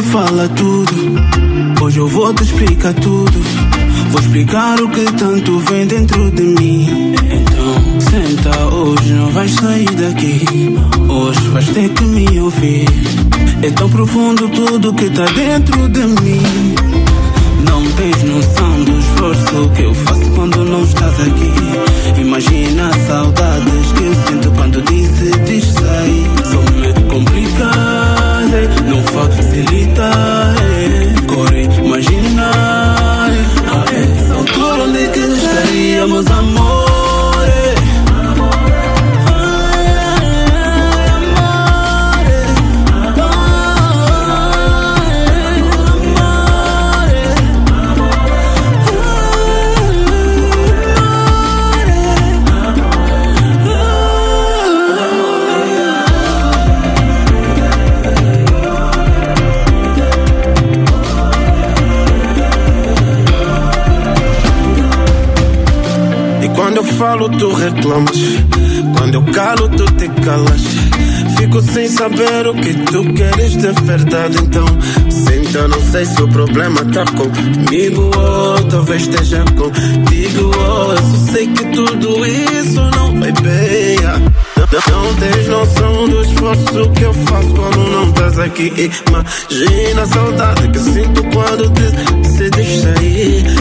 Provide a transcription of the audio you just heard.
fala tudo. Hoje eu vou te explicar tudo. Vou explicar o que tanto vem dentro de mim. Então senta, hoje não vais sair daqui. Hoje vais ter que me ouvir. É tão profundo tudo que tá dentro de mim. Não tens noção do esforço que eu faço quando não estás aqui. Imagina as saudades que eu sinto quando decides sair. Só me complica, não facilita. Corre, imagina a essa altura onde que estaríamos, amor. Quando eu falo tu reclamas, quando eu calo tu te calas. Fico sem saber o que tu queres de verdade. Então senta, não sei se o problema tá comigo ou talvez esteja contigo. Eu só sei que tudo isso não vai bem. Não tens noção do esforço que eu faço quando não estás aqui. Imagina a saudade que sinto quando decides sair.